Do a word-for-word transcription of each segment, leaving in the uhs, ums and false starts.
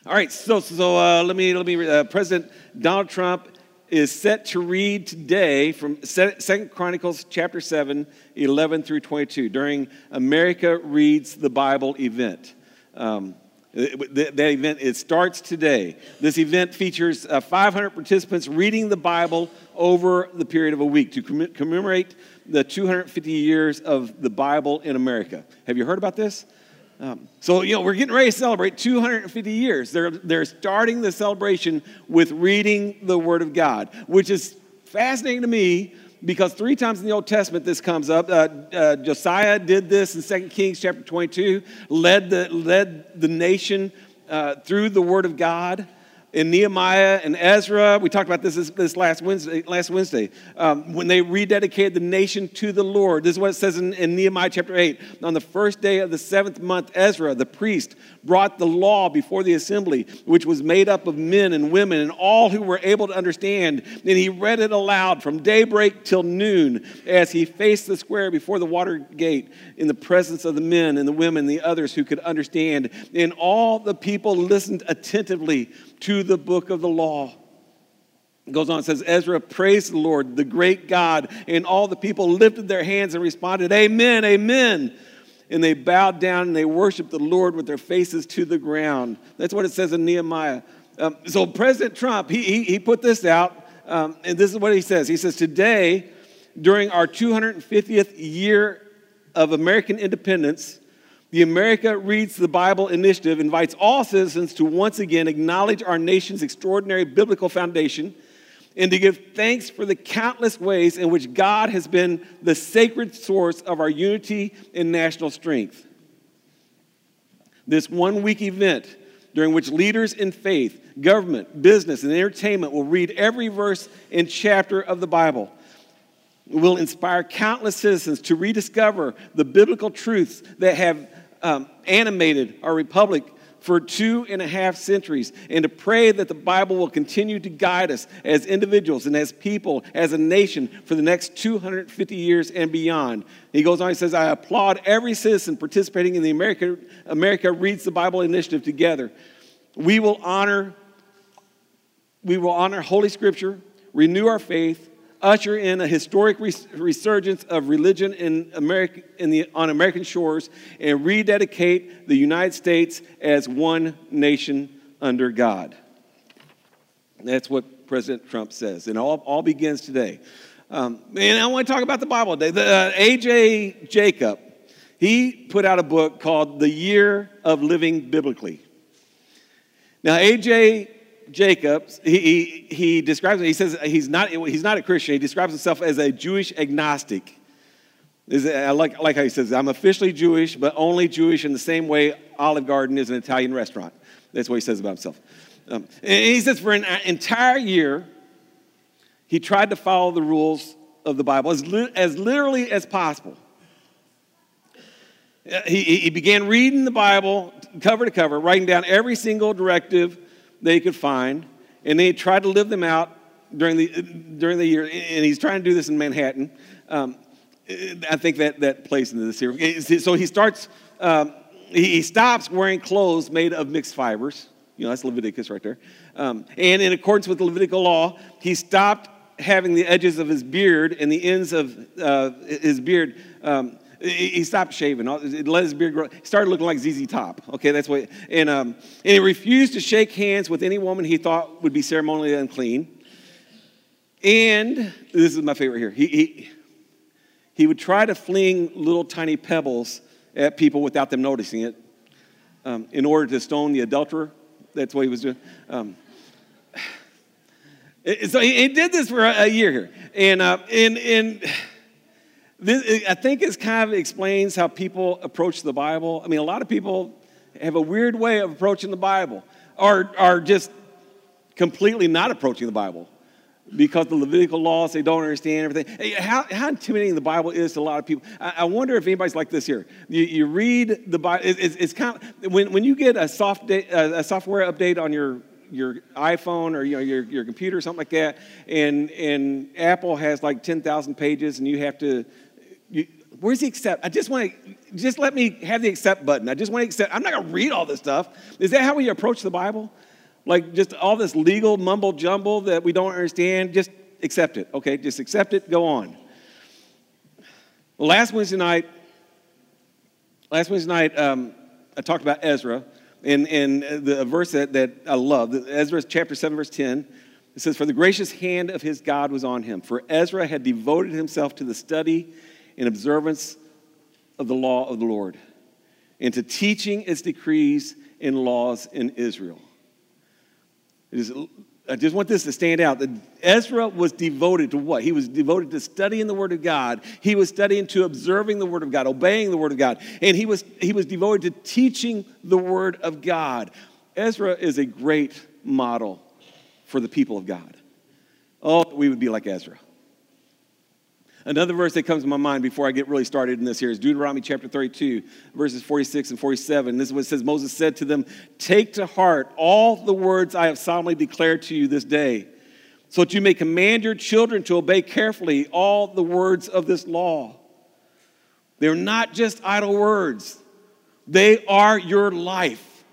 All right, so so uh, let me let me. Uh, President Donald Trump is set to read today from Second Chronicles chapter seven, eleven through twenty-two during America Reads the Bible event. Um, that, that event it starts today. This event features uh, five hundred participants reading the Bible over the period of a week to comm- commemorate the two hundred fifty years of the Bible in America. Have you heard about this? Um, so, you know, we're getting ready to celebrate two hundred fifty years. They're, they're starting the celebration with reading the Word of God, which is fascinating to me because three times in the Old Testament this comes up. Uh, uh, Josiah did this in Second Kings chapter twenty-two, led the, led the nation uh, through the Word of God. In Nehemiah and Ezra, we talked about this this, this last Wednesday. Last Wednesday, um, when they rededicated the nation to the Lord. This is what it says in, in Nehemiah chapter eight. On the first day of the seventh month, Ezra, the priest, brought the law before the assembly, which was made up of men and women and all who were able to understand. And he read it aloud from daybreak till noon as he faced the square before the water gate in the presence of the men and the women and the others who could understand. And all the people listened attentively to the book of the law. It goes on, it says, Ezra praised the Lord, the great God, and all the people lifted their hands and responded, Amen, Amen. And they bowed down and they worshiped the Lord with their faces to the ground. That's what it says in Nehemiah. Um, so President Trump, he, he, he put this out, um, and this is what he says. He says, today, during our two hundred fiftieth year of American independence, the America Reads the Bible initiative invites all citizens to once again acknowledge our nation's extraordinary biblical foundation and to give thanks for the countless ways in which God has been the sacred source of our unity and national strength. This one-week event during which leaders in faith, government, business, and entertainment will read every verse and chapter of the Bible will inspire countless citizens to rediscover the biblical truths that have um, animated our republic for two and a half centuries, and to pray that the Bible will continue to guide us as individuals and as people, as a nation, for the next two hundred fifty years and beyond. He goes on, he says, I applaud every citizen participating in the America, America Reads the Bible initiative together. We will honor, we will honor Holy Scripture, renew our faith, usher in a historic res- resurgence of religion in America, in the, on American shores, and rededicate the United States as one nation under God. That's what President Trump says, and all, all begins today. Um, and I want to talk about the Bible today. The, uh, A J Jacob, he put out a book called The Year of Living Biblically. Now, A J Jacobs, he, he he describes it. He says he's not he's not a Christian. He describes himself as a Jewish agnostic. Is I like I like how he says, I'm officially Jewish, but only Jewish in the same way Olive Garden is an Italian restaurant. That's what he says about himself. Um, and he says for an entire year, he tried to follow the rules of the Bible as li- as literally as possible. He he began reading the Bible cover to cover, writing down every single directive they could find, and they tried to live them out during the during the year. And he's trying to do this in Manhattan. Um, I think that that plays into this here. So he starts. Um, he, he stops wearing clothes made of mixed fibers. You know, that's Leviticus right there. Um, and in accordance with the Levitical law, he stopped having the edges of his beard and the ends of uh, his beard. Um, He stopped shaving. It let his beard grow. He started looking like Z Z Top. Okay, that's what. And um, and he refused to shake hands with any woman he thought would be ceremonially unclean. And this is my favorite here. He he he would try to fling little tiny pebbles at people without them noticing it, um, in order to stone the adulterer. That's what he was doing. Um, so he, he did this for a, a year here, and uh, and and. This, I think it kind of explains how people approach the Bible. I mean, a lot of people have a weird way of approaching the Bible, or are just completely not approaching the Bible because the Levitical laws, they don't understand everything. How, how intimidating the Bible is to a lot of people. I, I wonder if anybody's like this here. You, you read the Bible. It, it's, it's kind of, when, when you get a, soft day, a software update on your your iPhone or you know your, your computer or something like that, and, and Apple has like ten thousand pages, and you have to... You, Where's the accept? I just want to, just let me have the accept button. I just want to accept. I'm not going to read all this stuff. Is that how we approach the Bible? Like just all this legal mumble jumble that we don't understand? Just accept it. Okay, just accept it. Go on. Well, last Wednesday night, last Wednesday night, um, I talked about Ezra. And, and the verse that, that I love, Ezra chapter seven, verse ten, it says, "For the gracious hand of his God was on him. For Ezra had devoted himself to the study and observance of the law of the Lord, and to teaching its decrees and laws in Israel." It is, I just want this to stand out, that Ezra was devoted to what? He was devoted to studying the Word of God. He was studying to observing the Word of God, obeying the Word of God. And he was, he was devoted to teaching the Word of God. Ezra is a great model for the people of God. Oh, we would be like Ezra. Another verse that comes to my mind before I get really started in this here is Deuteronomy chapter thirty-two, verses forty-six and forty-seven. This is what it says. Moses said to them, "Take to heart all the words I have solemnly declared to you this day, so that you may command your children to obey carefully all the words of this law. They're not just idle words. They are your life."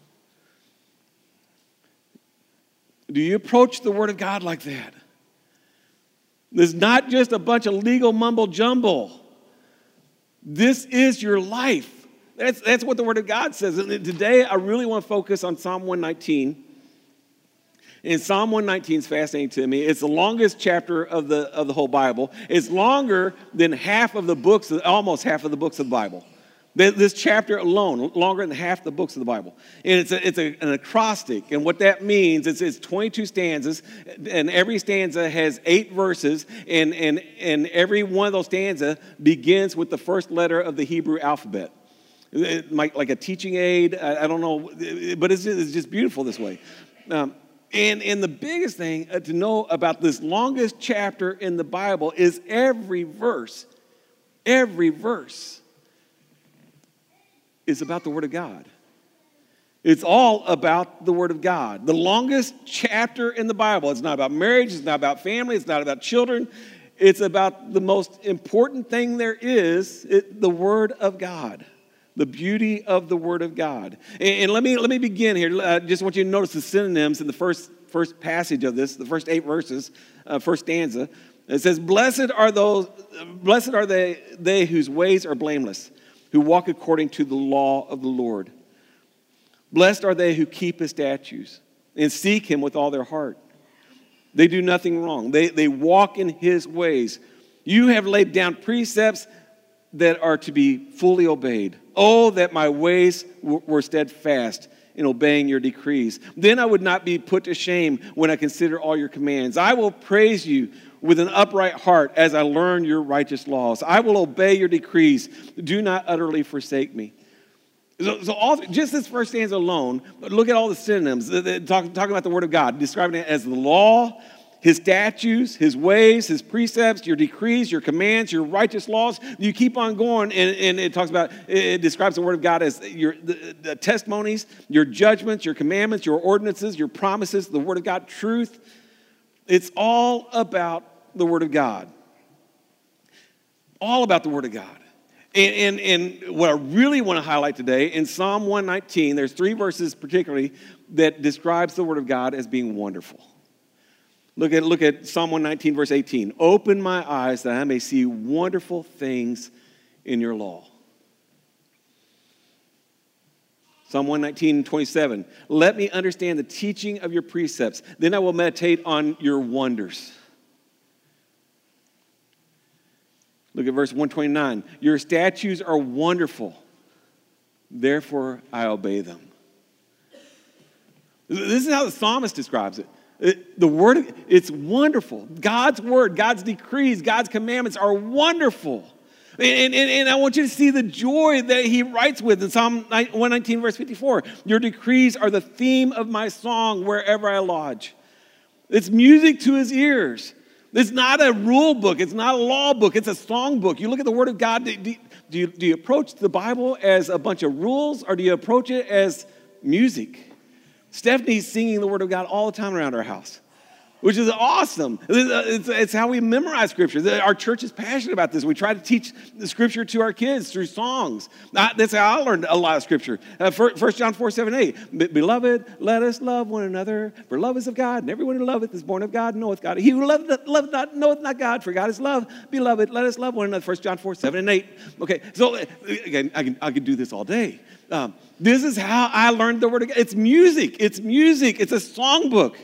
Do you approach the Word of God like that? It's not just a bunch of legal mumble jumble. This is your life. That's, that's what the Word of God says. And today, I really want to focus on Psalm one nineteen. And Psalm one nineteen is fascinating to me. It's the longest chapter of the, of the whole Bible. It's longer than half of the books, almost half of the books of the Bible. This chapter alone, longer than half the books of the Bible. And it's, a, it's a, an acrostic. And what that means is it's twenty-two stanzas, and every stanza has eight verses, and, and, and every one of those stanzas begins with the first letter of the Hebrew alphabet. It might, like a teaching aid, I, I don't know, but it's, it's just beautiful this way. Um, and, and the biggest thing to know about this longest chapter in the Bible is every verse, every verse is about the Word of God. It's all about the Word of God. The longest chapter in the Bible. It's not about marriage. It's not about family. It's not about children. It's about the most important thing there is, it, the Word of God. The beauty of the Word of God. And, and let me let me begin here. I just want you to notice the synonyms in the first, first passage of this, the first eight verses, uh, first stanza. It says, "Blessed are those, blessed are they, they whose ways are blameless, who walk according to the law of the Lord. Blessed are they who keep his statutes and seek him with all their heart. They do nothing wrong. They, they walk in his ways. You have laid down precepts that are to be fully obeyed. Oh, that my ways w- were steadfast in obeying your decrees. Then I would not be put to shame when I consider all your commands. I will praise you with an upright heart as I learn your righteous laws. I will obey your decrees. Do not utterly forsake me." So, so all, just this first stanza alone, but look at all the synonyms. Talking talk about the Word of God, describing it as the law, his statutes, his ways, his precepts, your decrees, your commands, your righteous laws. You keep on going, and, and it talks about, it describes the Word of God as your the, the testimonies, your judgments, your commandments, your ordinances, your promises, the Word of God, truth. It's all about the Word of God. All about the Word of God. And, and, and what I really want to highlight today, in Psalm one nineteen, there's three verses particularly that describes the Word of God as being wonderful. Look at, look at Psalm one nineteen, verse eighteen. "Open my eyes that I may see wonderful things in your law." Psalm one nineteen, twenty-seven. "Let me understand the teaching of your precepts. Then I will meditate on your wonders." Look at verse one twenty-nine. "Your statutes are wonderful. Therefore I obey them." This is how the psalmist describes it. It, the word, it's wonderful. God's word, God's decrees, God's commandments are wonderful. And, and, and I want you to see the joy that he writes with in Psalm one nineteen, verse fifty-four. "Your decrees are the theme of my song wherever I lodge." It's music to his ears. It's not a rule book. It's not a law book. It's a song book. You look at the Word of God. Do, do, do, you, do you approach the Bible as a bunch of rules, or do you approach it as music? Stephanie's singing the Word of God all the time around our house. which is awesome. It's, it's how we memorize Scripture. Our church is passionate about this. We try to teach the Scripture to our kids through songs. That's how I learned a lot of Scripture. Uh, First John four, seven, eight. Beloved, let us love one another, for love is of God, and everyone who loveth is born of God and knoweth God. He who loveth, loveth not knoweth not God, for God is love. Beloved, let us love one another. First John four, seven, and eight. Okay, so again, I can, I can do this all day. Um, this is how I learned the Word of God. It's music. It's music. It's a songbook.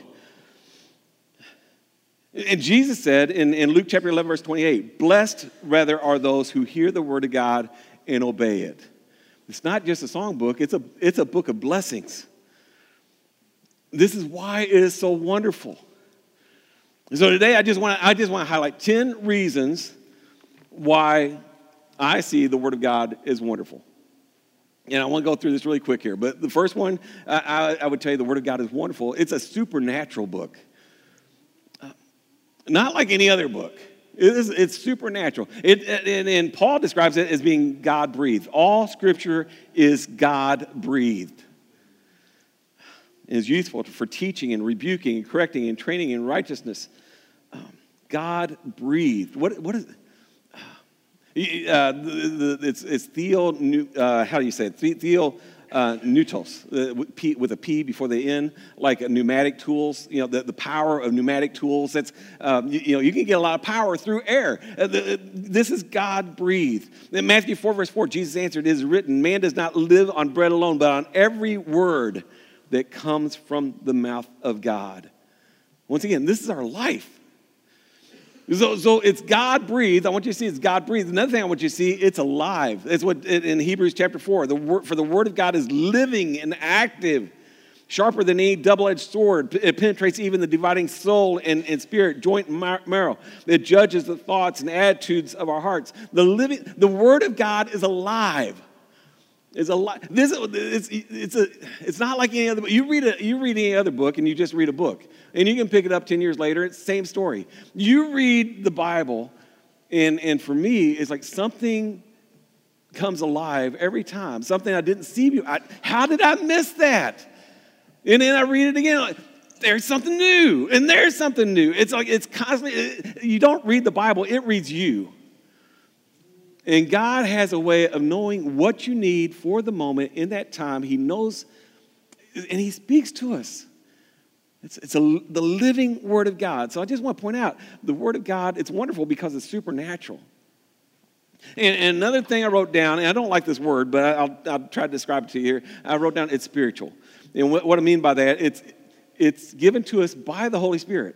And Jesus said in, in Luke chapter eleven, verse twenty-eight, blessed rather are those who hear the word of God and obey it. It's not just a songbook, it's a, it's a book of blessings. This is why it is so wonderful. So today I just want to I just want to highlight ten reasons why I see the word of God is wonderful. And I want to go through this really quick here. But the first one, I, I would tell you the word of God is wonderful. It's a supernatural book. Not like any other book. It is, it's supernatural. It, and, and Paul describes it as being God-breathed. All Scripture is God-breathed. It is useful for teaching and rebuking and correcting and training in righteousness. Um, God-breathed. What, what is it? Uh, the, the, it's, it's theo, uh, how do you say it? The, theo, Uh, Pneutos, uh, with, P, with a P before the N, like uh, pneumatic tools, you know, the, the power of pneumatic tools. That's, um, you, you know, you can get a lot of power through air. Uh, the, this is God-breathed. In Matthew four, verse four, Jesus answered, it is written, man does not live on bread alone, but on every word that comes from the mouth of God. Once again, this is our life. So, so it's God-breathed. I want you to see it's God-breathed. Another thing I want you to see, it's alive. That's what in Hebrews chapter four, the word, for the word of God is living and active, sharper than any double-edged sword. It penetrates even the dividing soul and, and spirit, joint and marrow. It judges the thoughts and attitudes of our hearts. The living, the word of God is alive. Is alive. This it's it's a it's not like any other book. You read a you read any other book and you just read a book. And you can pick it up ten years later, it's the same story. You read the Bible, and, and for me, it's like something comes alive every time. Something I didn't see. I, how did I miss that? And then I read it again, like, there's something new, and there's something new. It's like it's constantly, you don't read the Bible, it reads you. And God has a way of knowing what you need for the moment in that time. He knows, and He speaks to us. It's, it's a, the living Word of God. So I just want to point out, the Word of God, it's wonderful because it's supernatural. And, and another thing I wrote down, and I don't like this word, but I'll, I'll try to describe it to you here. I wrote down it's spiritual. And what, what I mean by that, it's, it's given to us by the Holy Spirit.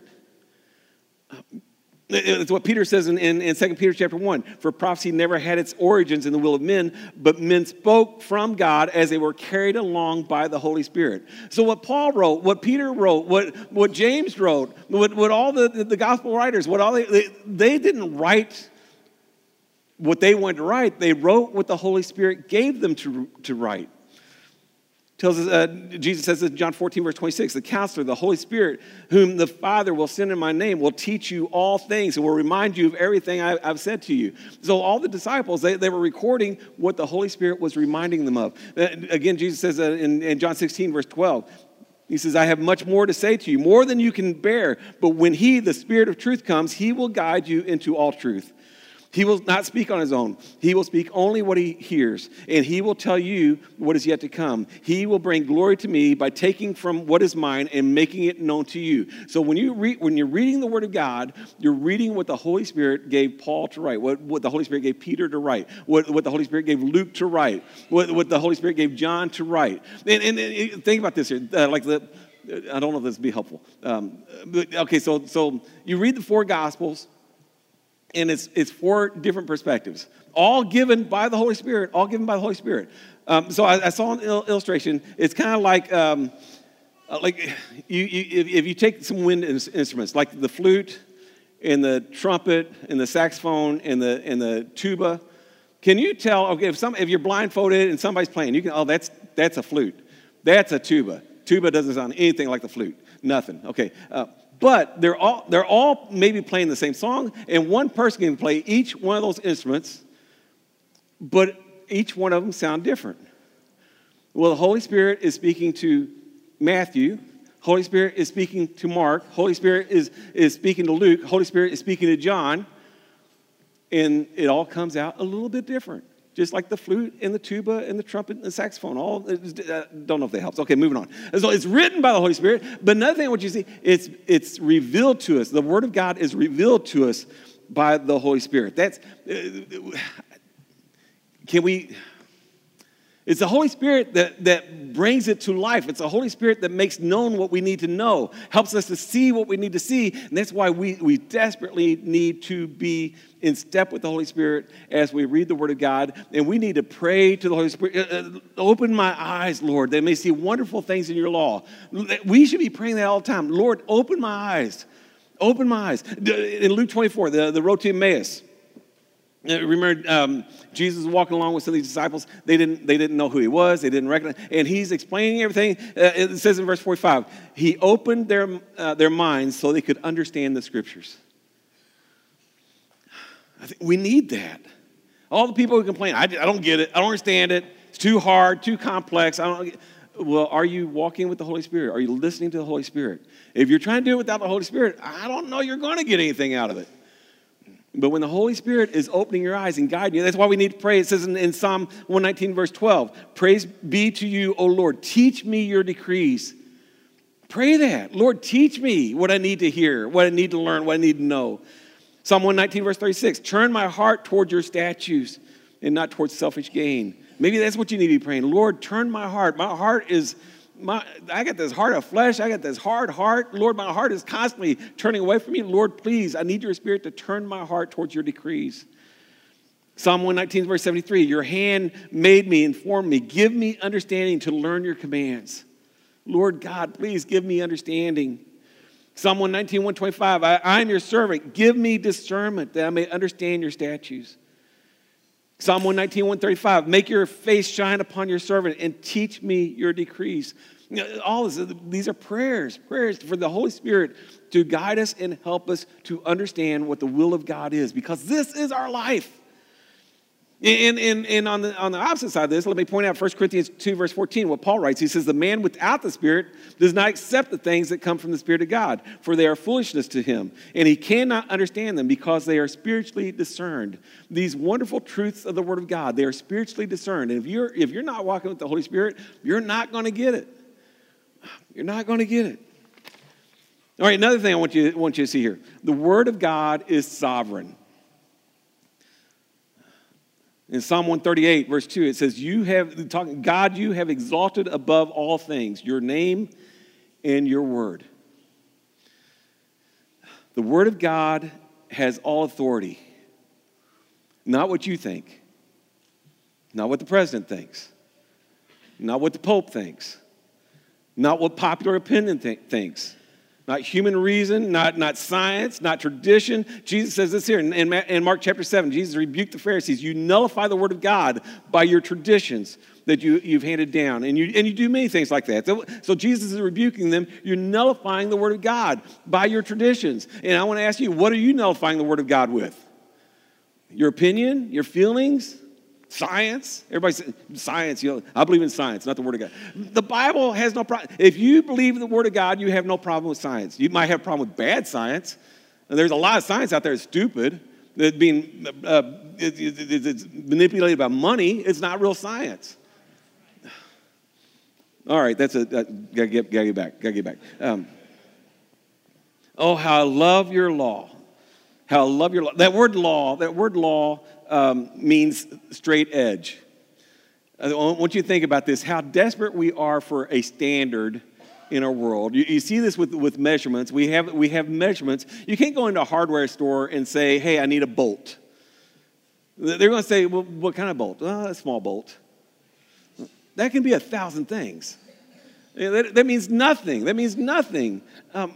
It's what Peter says in, in, in Second Peter chapter one. For prophecy never had its origins in the will of men, but men spoke from God as they were carried along by the Holy Spirit. So what Paul wrote, what Peter wrote, what, what James wrote, what, what all the, the, the gospel writers, what all they, they, they didn't write what they wanted to write. They wrote what the Holy Spirit gave them to, to write. Tells us, uh, Jesus says in John fourteen, verse twenty-six, the counselor, the Holy Spirit, whom the Father will send in my name, will teach you all things and will remind you of everything I, I've said to you. So all the disciples, they, they were recording what the Holy Spirit was reminding them of. Uh, again, Jesus says uh, in, in John sixteen, verse twelve, He says, I have much more to say to you, more than you can bear. But when He, the Spirit of truth, comes, He will guide you into all truth. He will not speak on his own. He will speak only what he hears, and he will tell you what is yet to come. He will bring glory to me by taking from what is mine and making it known to you. So when you read, when you're reading the Word of God, you're reading what the Holy Spirit gave Paul to write, what, what the Holy Spirit gave Peter to write, what, what the Holy Spirit gave Luke to write, what, what the Holy Spirit gave John to write. And, and, and think about this here, uh, like the. I don't know if this would be helpful. Um, but, okay, so so you read the four Gospels. And it's it's four different perspectives, all given by the Holy Spirit, all given by the Holy Spirit. Um, so I, I saw an il- illustration. It's kind of like um, like you, you if, if you take some wind instruments, like the flute and the trumpet and the saxophone and the and the tuba. Can you tell? Okay, if some if you're blindfolded and somebody's playing, you can. Oh, that's that's a flute. That's a tuba. Tuba doesn't sound anything like the flute. Nothing. Okay. Uh, But they're all they're all maybe playing the same song, and one person can play each one of those instruments, but each one of them sound different. Well, the Holy Spirit is speaking to Matthew Holy Spirit is speaking to Mark. Holy Spirit is, is speaking to Luke. Holy Spirit is speaking to John. And it all comes out a little bit different. Just like the flute and the tuba and the trumpet and the saxophone. All I uh, don't know if that helps. Okay, moving on. So it's written by the Holy Spirit. But another thing, what you see, it's it's revealed to us. The Word of God is revealed to us by the Holy Spirit. That's uh, can we? It's the Holy Spirit that, that brings it to life. It's the Holy Spirit that makes known what we need to know, helps us to see what we need to see. And that's why we, we desperately need to be in step with the Holy Spirit as we read the Word of God. And we need to pray to the Holy Spirit. Uh, open my eyes, Lord, that I may see wonderful things in your law. We should be praying that all the time. Lord, open my eyes. Open my eyes. In Luke twenty-four, the, the road to Emmaus. Remember, um, Jesus was walking along with some of these disciples. They didn't, they didn't know who he was. They didn't recognize. And he's explaining everything. Uh, it says in verse forty-five, he opened their, uh, their minds so they could understand the Scriptures. I think we need that. All the people who complain, I, I don't get it. I don't understand it. It's too hard, too complex. I don't get. Well, are you walking with the Holy Spirit? Are you listening to the Holy Spirit? If you're trying to do it without the Holy Spirit, I don't know you're going to get anything out of it. But when the Holy Spirit is opening your eyes and guiding you, that's why we need to pray. It says in, in Psalm one nineteen, verse twelve, praise be to you, O Lord. Teach me your decrees. Pray that. Lord, teach me what I need to hear, what I need to learn, what I need to know. Psalm one nineteen, verse thirty-six, turn my heart toward your statutes and not towards selfish gain. Maybe that's what you need to be praying. Lord, turn my heart. My heart is... My, I got this heart of flesh. I got this hard heart. Lord, my heart is constantly turning away from me. Lord, please, I need your Spirit to turn my heart towards your decrees. Psalm one nineteen, verse seventy-three, your hand made me, informed me. Give me understanding to learn your commands. Lord God, please give me understanding. Psalm one nineteen, one twenty-five, I, I am your servant. Give me discernment that I may understand your statutes. Psalm one nineteen, one thirty-five, make your face shine upon your servant and teach me your decrees. You know, all this, these are prayers, prayers for the Holy Spirit to guide us and help us to understand what the will of God is, because this is our life. And, and, and on, the, on the opposite side of this, let me point out First Corinthians two, verse fourteen, what Paul writes. He says, the man without the Spirit does not accept the things that come from the Spirit of God, for they are foolishness to him, and he cannot understand them because they are spiritually discerned. These wonderful truths of the Word of God, they are spiritually discerned. And if you're, if you're not walking with the Holy Spirit, you're not going to get it. You're not going to get it. All right, another thing I want you, want you to see here. The Word of God is sovereign. In Psalm one thirty-eight, verse two, it says, "You have talking, God, you have exalted above all things your name and your word." The Word of God has all authority. Not what you think. Not what the president thinks. Not what the Pope thinks. Not what popular opinion th- thinks. Not human reason, not, not science, not tradition. Jesus says this here in, in, in Mark chapter seven. Jesus rebuked the Pharisees. You nullify the Word of God by your traditions that you, you've handed down. And you, and you do many things like that. So, so Jesus is rebuking them. You're nullifying the Word of God by your traditions. And I want to ask you, what are you nullifying the Word of God with? Your opinion? Your feelings? Science? Everybody says science. You know, I believe in science, not the Word of God. The Bible has no problem. If you believe in the Word of God, you have no problem with science. You might have a problem with bad science. And there's a lot of science out there that's stupid. That's being uh, it, it, it's manipulated by money. It's not real science. All right, that's a uh, gotta get gotta get back. Gotta get back. Um, oh, how I love your law. How I love your law. That word law. That word law. Um, means straight edge. I want you to think about this, how desperate we are for a standard in our world. You, you see this with, with measurements. We have, we have measurements. You can't go into a hardware store and say, hey, I need a bolt. They're going to say, well, what kind of bolt? Oh, a small bolt. That can be a thousand things. That, that means nothing. That means nothing. Um,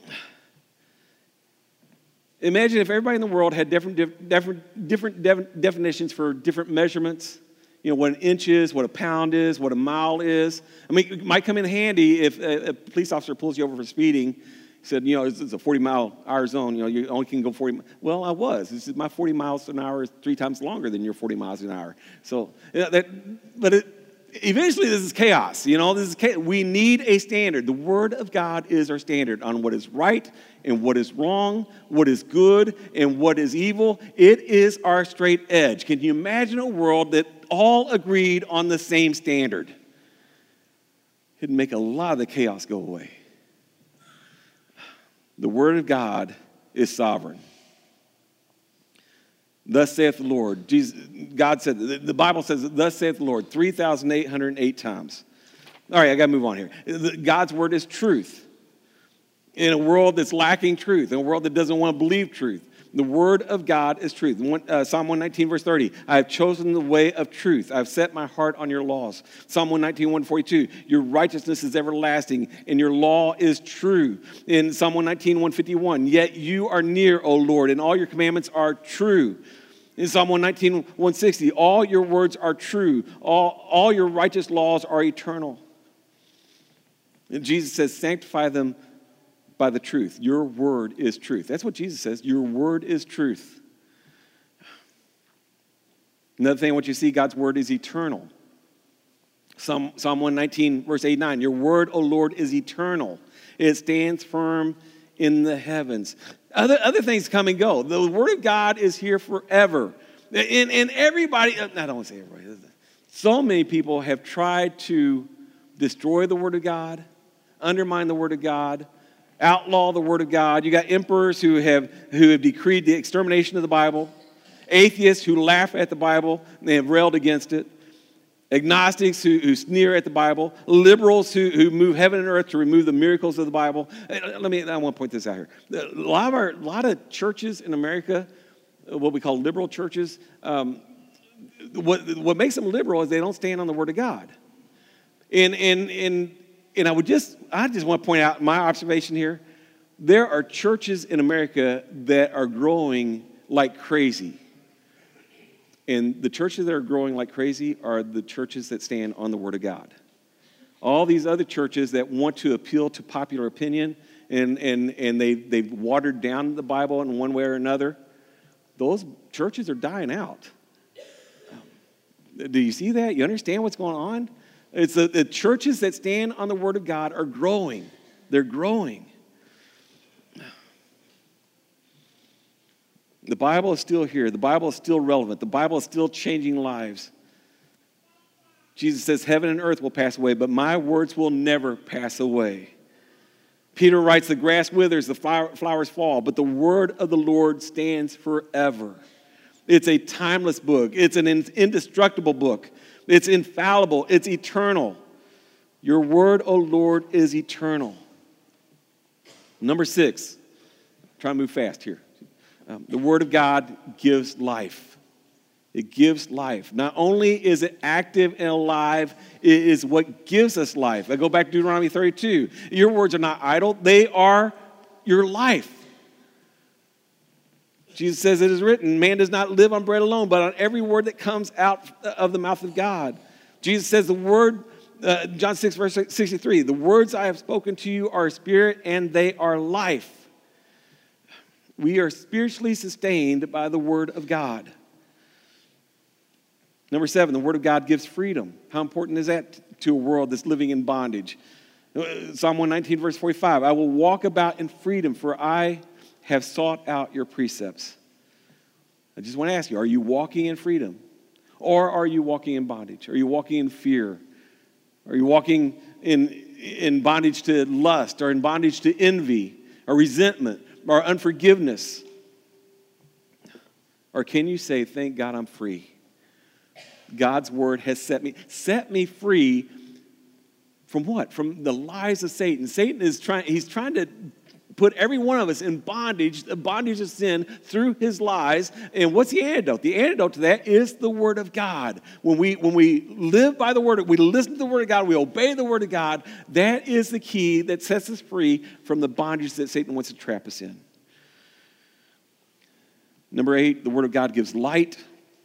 Imagine if everybody in the world had different, different, different definitions for different measurements. You know, what an inch is, what a pound is, what a mile is. I mean, it might come in handy if a, a police officer pulls you over for speeding. He said, you know, it's, it's a forty mile hour zone. You know, you only can go forty. Well, I was. This is my forty miles an hour is three times longer than your forty miles an hour. So, yeah, that, but it, eventually this is chaos. You know, this is chaos. We need a standard. The Word of God is our standard on what is right and what is wrong, what is good and what is evil. It is our straight edge. Can you imagine a world that all agreed on the same standard? It'd make a lot of the chaos go away. The Word of God is sovereign. Thus saith the Lord. Jesus, God said, the Bible says, thus saith the Lord, three thousand eight hundred eight times. All right, I got to move on here. God's word is truth. In a world that's lacking truth, in a world that doesn't want to believe truth, the word of God is truth. Uh, Psalm one nineteen, verse thirty, I have chosen the way of truth. I have set my heart on your laws. Psalm one nineteen, one forty-two, your righteousness is everlasting, and your law is true. In Psalm one nineteen, one fifty-one, yet you are near, O Lord, and all your commandments are true. In Psalm one nineteen, one sixty, all your words are true. All, all your righteous laws are eternal. And Jesus says, sanctify them by the truth. Your word is truth. That's what Jesus says. Your word is truth. Another thing, what you see, God's word is eternal. Psalm, Psalm one nineteen, verse eight, nine, your word, O Lord, is eternal. It stands firm in the heavens. Other, other things come and go. The word of God is here forever. And, and everybody, I don't want to say everybody, so many people have tried to destroy the word of God, undermine the word of God, outlaw the word of God. You got emperors who have, who have decreed the extermination of the Bible, atheists who laugh at the Bible and have railed against it, agnostics who, who sneer at the Bible, liberals who, who move heaven and earth to remove the miracles of the Bible. Let me, I want to point this out here. A lot of, our, a lot of churches in America, what we call liberal churches, um, what, what makes them liberal is they don't stand on the Word of God. And, and, and, and I would just, I just want to point out my observation here. There are churches in America that are growing like crazy. And the churches that are growing like crazy are the churches that stand on the Word of God. All these other churches that want to appeal to popular opinion and, and, and they, they've watered down the Bible in one way or another, those churches are dying out. Do you see that? You understand what's going on? It's the, the churches that stand on the Word of God are growing. They're growing. The Bible is still here. The Bible is still relevant. The Bible is still changing lives. Jesus says, heaven and earth will pass away, but my words will never pass away. Peter writes, the grass withers, the flowers fall, but the word of the Lord stands forever. It's a timeless book. It's an indestructible book. It's infallible. It's eternal. Your word, O Lord, is eternal. Number six. Try to move fast here. Um, the Word of God gives life. It gives life. Not only is it active and alive, it is what gives us life. I go back to Deuteronomy thirty-two. Your words are not idle. They are your life. Jesus says it is written, man does not live on bread alone, but on every word that comes out of the mouth of God. Jesus says the word, uh, John six, verse sixty-three, the words I have spoken to you are spirit and they are life. We are spiritually sustained by the Word of God. Number seven, the Word of God gives freedom. How important is that to a world that's living in bondage? Psalm one nineteen, verse forty-five, I will walk about in freedom, for I have sought out your precepts. I just want to ask you, are you walking in freedom? Or are you walking in bondage? Are you walking in fear? Are you walking in, in bondage to lust or in bondage to envy or resentment? Or unforgiveness? Or can you say, thank God I'm free? God's word has set me, set me free from what? From the lies of Satan. Satan is trying, he's trying to put every one of us in bondage, the bondage of sin through his lies. And what's the antidote? The antidote to that is the Word of God. When we, when we live by the Word, we listen to the Word of God, we obey the Word of God, that is the key that sets us free from the bondage that Satan wants to trap us in. Number eight, the Word of God gives light.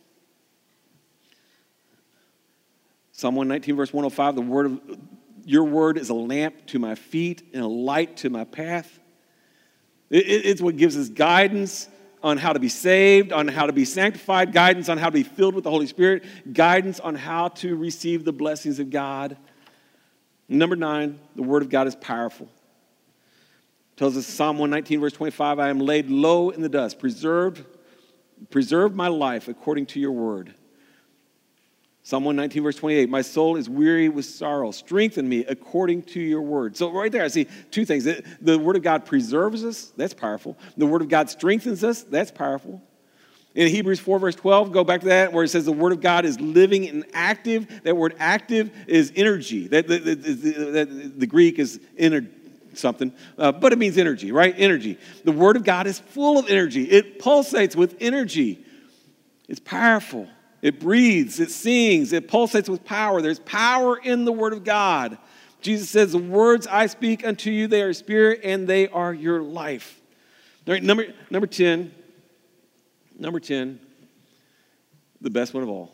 Psalm one nineteen, verse one oh five, the word of your word is a lamp to my feet and a light to my path. It, it, it's what gives us guidance on how to be saved, on how to be sanctified, guidance on how to be filled with the Holy Spirit, guidance on how to receive the blessings of God. Number nine, the Word of God is powerful. It tells us Psalm one nineteen, verse twenty-five, I am laid low in the dust, preserved, preserve my life according to your word. Psalm one nineteen, verse twenty-eight, my soul is weary with sorrow. Strengthen me according to your word. So right there, I see two things. The Word of God preserves us. That's powerful. The Word of God strengthens us. That's powerful. In Hebrews four, verse twelve, go back to that, where it says the Word of God is living and active. That word active is energy. That the, the, the, the Greek is ener, something, uh, but it means energy, right? Energy. The Word of God is full of energy. It pulsates with energy. It's powerful. It breathes, it sings, it pulsates with power. There's power in the Word of God. Jesus says, the words I speak unto you, they are spirit and they are your life. All right, number, number ten, number ten, the best one of all.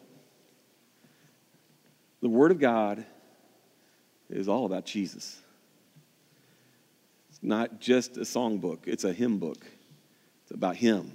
The Word of God is all about Jesus. It's not just a songbook, it's a hymn book. It's about Him.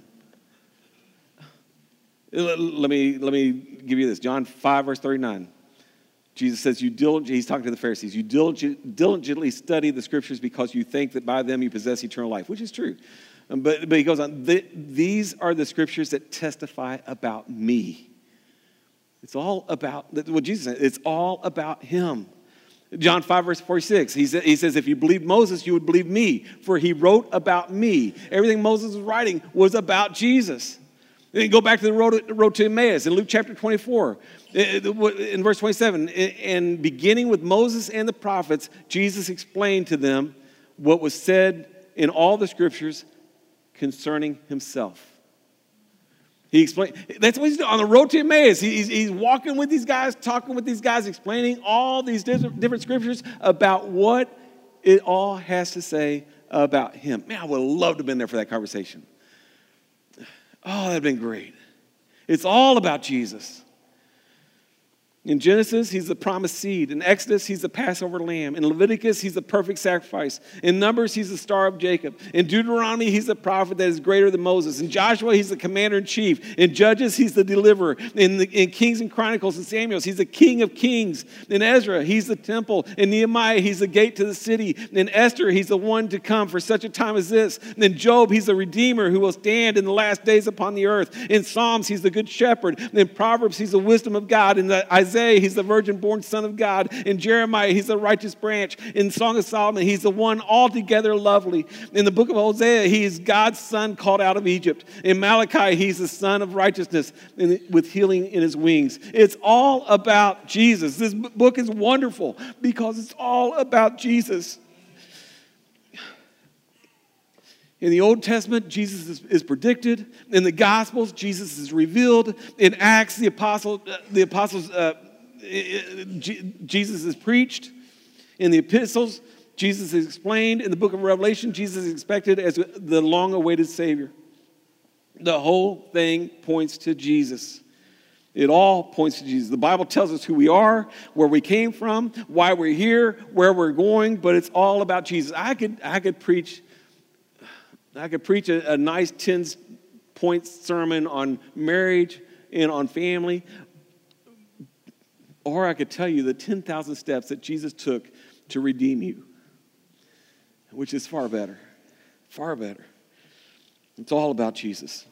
Let me, let me give you this. John five, verse thirty-nine. Jesus says, "You diligently," he's talking to the Pharisees, "you diligently study the Scriptures because you think that by them you possess eternal life," which is true. But, but he goes on, "These are the Scriptures that testify about me." It's all about, what Jesus said, it's all about Him. John five, verse forty-six, he, he says, if you believed Moses, you would believe me, for he wrote about me. Everything Moses was writing was about Jesus. Then go back to the road, road to Emmaus in Luke chapter twenty-four. In verse twenty-seven, and beginning with Moses and the prophets, Jesus explained to them what was said in all the Scriptures concerning Himself. He explained, that's what he's doing on the road to Emmaus. He's, he's walking with these guys, talking with these guys, explaining all these different, different Scriptures about what it all has to say about Him. Man, I would love to have been there for that conversation. Oh, that'd been great. It's all about Jesus. In Genesis, He's the promised seed. In Exodus, He's the Passover lamb. In Leviticus, He's the perfect sacrifice. In Numbers, He's the star of Jacob. In Deuteronomy, He's the prophet that is greater than Moses. In Joshua, He's the commander-in-chief. In Judges, He's the deliverer. In, the, in Kings and Chronicles and Samuel, He's the King of kings. In Ezra, He's the temple. In Nehemiah, He's the gate to the city. In Esther, He's the one to come for such a time as this. In Job, He's the redeemer who will stand in the last days upon the earth. In Psalms, He's the good shepherd. In Proverbs, He's the wisdom of God. In the Isaiah, Isaiah, He's the virgin-born Son of God. In Jeremiah, He's the righteous branch. In Song of Solomon, He's the one altogether lovely. In the book of Hosea, He is God's Son called out of Egypt. In Malachi, He's the Son of righteousness with healing in His wings. It's all about Jesus. This book is wonderful because it's all about Jesus. In the Old Testament, Jesus is, is predicted. In the Gospels, Jesus is revealed. In Acts, the, apostle, uh, the apostles, uh, G- Jesus is preached. In the epistles, Jesus is explained. In the book of Revelation, Jesus is expected as the long-awaited Savior. The whole thing points to Jesus. It all points to Jesus. The Bible tells us who we are, where we came from, why we're here, where we're going, but it's all about Jesus. I could, I could preach... I could preach a, a nice ten-point sermon on marriage and on family, or I could tell you the ten thousand steps that Jesus took to redeem you, which is far better, far better. It's all about Jesus.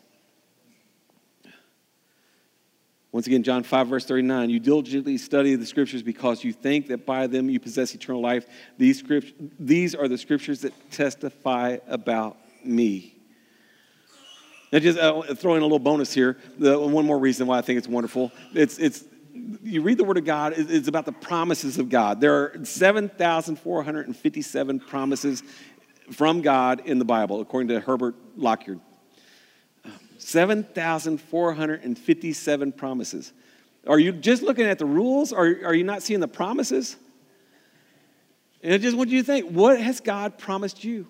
Once again, John five, verse thirty-nine, you diligently study the Scriptures because you think that by them you possess eternal life. These, script, these are the Scriptures that testify about me. Now, just uh, throw in a little bonus here. The, one more reason why I think it's wonderful. It's it's you read the Word of God. It's about the promises of God. There are seven thousand four hundred fifty-seven promises from God in the Bible, according to Herbert Lockyer. seven thousand four hundred fifty-seven promises. Are you just looking at the rules, or are you not seeing the promises? And just what do you think? What has God promised you?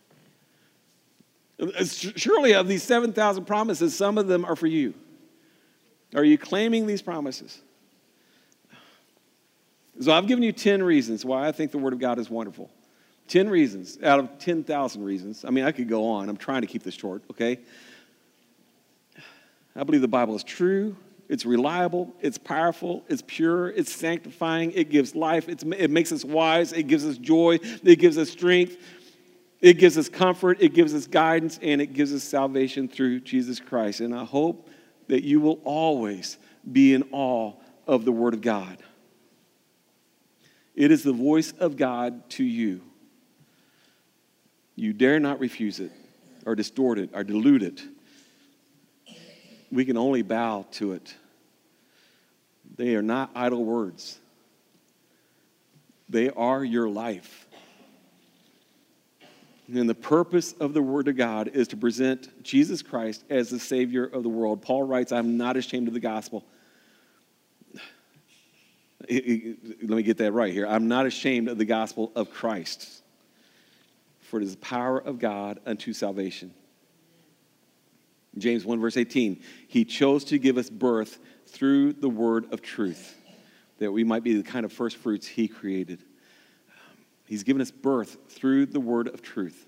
Surely of these seven thousand promises, some of them are for you. Are you claiming these promises? So I've given you ten reasons why I think the Word of God is wonderful. ten reasons out of ten thousand reasons. I mean, I could go on. I'm trying to keep this short, okay? I believe the Bible is true. It's reliable. It's powerful. It's pure. It's sanctifying. It gives life. It's, it makes us wise. It gives us joy. It gives us strength. It gives us comfort. It gives us guidance. And it gives us salvation through Jesus Christ. And I hope that you will always be in awe of the Word of God. It is the voice of God to you. You dare not refuse it or distort it or dilute it. We can only bow to it. They are not idle words. They are your life. And the purpose of the Word of God is to present Jesus Christ as the Savior of the world. Paul writes, I'm not ashamed of the gospel. Let me get that right here. I'm not ashamed of the gospel of Christ, for it is the power of God unto salvation. James one, verse eighteen, he chose to give us birth through the word of truth, that we might be the kind of first fruits he created. He's given us birth through the word of truth.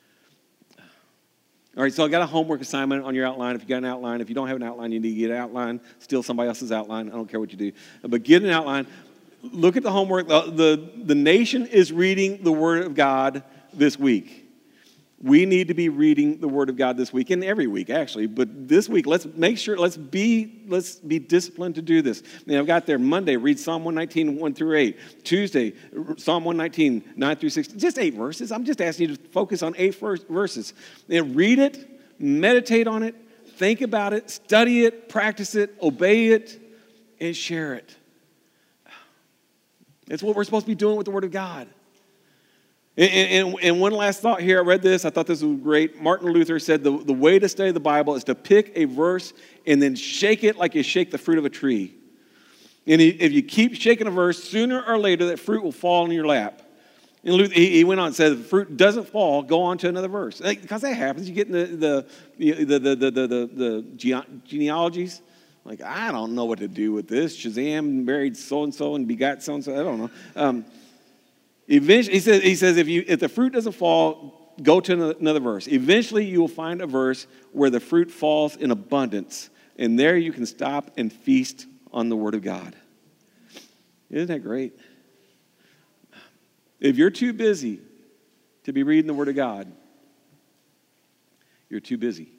All right, so I got a homework assignment on your outline. If you got an outline, if you don't have an outline, you need to get an outline. Steal somebody else's outline. I don't care what you do. But get an outline. Look at the homework. The, the, the nation is reading the Word of God this week. We need to be reading the Word of God this week, and every week, actually. But this week, let's make sure, let's be let's be disciplined to do this. You know, I've got there Monday, read Psalm one nineteen, one through eight. Tuesday, Psalm one nineteen, nine through sixteen. Just eight verses. I'm just asking you to focus on eight verses. And read it, meditate on it, think about it, study it, practice it, obey it, and share it. It's what we're supposed to be doing with the Word of God. And, and, and one last thought here. I read this. I thought this was great. Martin Luther said the, the way to study the Bible is to pick a verse and then shake it like you shake the fruit of a tree. And he, if you keep shaking a verse, sooner or later that fruit will fall in your lap. And Luther, he, he went on and said, if the fruit doesn't fall, go on to another verse. Because that happens. You get in the, the, the, the, the, the, the, the genealogies. Like, I don't know what to do with this. Shazam married so-and-so and begot so-and-so. I don't know. Um, Eventually, he says, he says if, you, if the fruit doesn't fall, go to another verse. Eventually, you will find a verse where the fruit falls in abundance, and there you can stop and feast on the Word of God. Isn't that great? If you're too busy to be reading the Word of God, you're too busy.